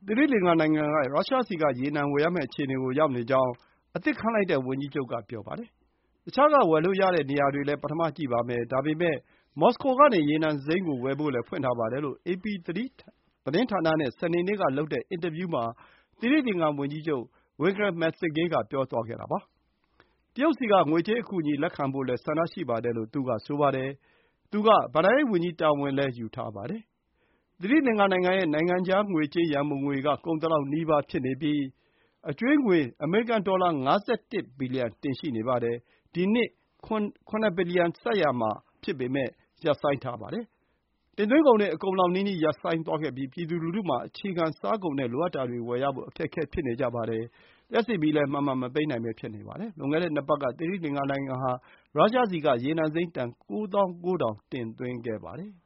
သီရိလင်္ကာနိုင်ငံက ရုရှားဆီက ရေနံဝယ်ရမယ့်အခြေအနေကို ရောက်နေကြောင်း အသစ်ခန့်လိုက်တဲ့ဝန်ကြီးချုပ်က ပြောပါတယ်။ တခြားကဝယ်လို့ရတဲ့နေရာတွေလည်း ပထမကြည့်ပါမယ်။ ဒါပေမဲ့ မော်စကိုကနေ ရေနံစိမ်းကိုဝယ်ဖို့လည်း ဖွင့်ထားပါတယ်လို့ အေပီသတင်းဌာနနဲ့ စနေနေ့ကလုပ်တဲ့ အင်တာဗျူးမှာ သီရိလင်္ကာဝန်ကြီးချုပ် Wickremesinghe က ပြောသွားခဲ့တာပါ။ တရုတ်ဆီက ငွေကြေးအကူအညီလက်ခံဖို့လည်း ဆန္ဒရှိပါတယ်လို့ သူကဆိုပါတယ်။ သူက ဘဏ္ဍာရေးဝန်ကြီးတာဝန်လည်း ယူထားပါတယ်။ သီရိလင်္ကာနိုင်ငံရဲ့ နိုင်ငံခြားငွေကြေးရန်ပုံငွေက ကုန်သလောက်နီးပါးဖြစ်နေပြီး အကြွေးငွေ အမေရိကန်ဒေါ်လာ ၅၁ ဘီလီယံ တင်ရှိနေပါတယ်။ ဒီနှစ် ၇ ဘီလီယံ ဆပ်ရမှာဖြစ်ပေမဲ့ ရပ်ဆိုင်းထားပါတယ်။ တင်သွင်းကုန်တွေ အကုန်လောက်နီးနီး ရပ်ဆိုင်းသွားခဲ့ပြီး ပြည်သူလူထုမှာ အခြေခံစားကုန်နဲ့ လိုအပ်တာတွေဝယ်ရဖို့ အခက်အခဲဖြစ်နေကြပါတယ်။ လျှပ်စစ်မီးလည်း မှန်မှန်မပေးနိုင်ဘဲဖြစ်နေပါတယ်။ လွန်ခဲ့တဲ့ ၂ ပတ်က သီရိလင်္ကာနိုင်ငံဟာ ရုရှားဆီက ရေနံစိမ်းတန် ၉၉,၀၀၀ တင်သွင်းခဲ့ပါတယ်။